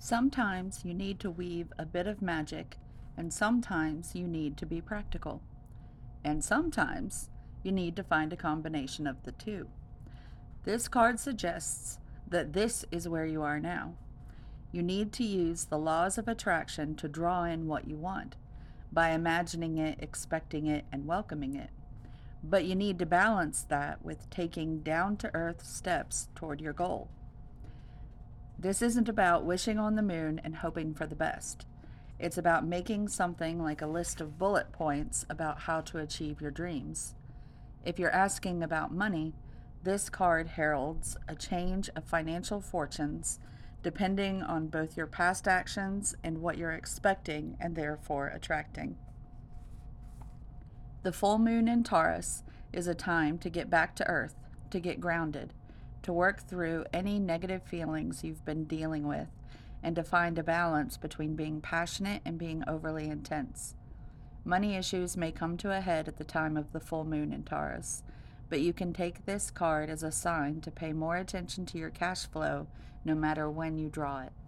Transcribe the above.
Sometimes you need to weave a bit of magic, and sometimes you need to be practical. And sometimes you need to find a combination of the two. This card suggests that this is where you are now. You need to use the laws of attraction to draw in what you want by imagining it, expecting it, and welcoming it. But you need to balance that with taking down to earth steps toward your goal. This isn't about wishing on the moon and hoping for the best. It's about making something like a list of bullet points about how to achieve your dreams. If you're asking about money, this card heralds a change of financial fortunes depending on both your past actions and what you're expecting and therefore attracting. The full moon in Taurus is a time to get back to earth, to get grounded, to work through any negative feelings you've been dealing with, and to find a balance between being passionate and being overly intense. Money issues may come to a head at the time of the full moon in Taurus, but you can take this card as a sign to pay more attention to your cash flow no matter when you draw it.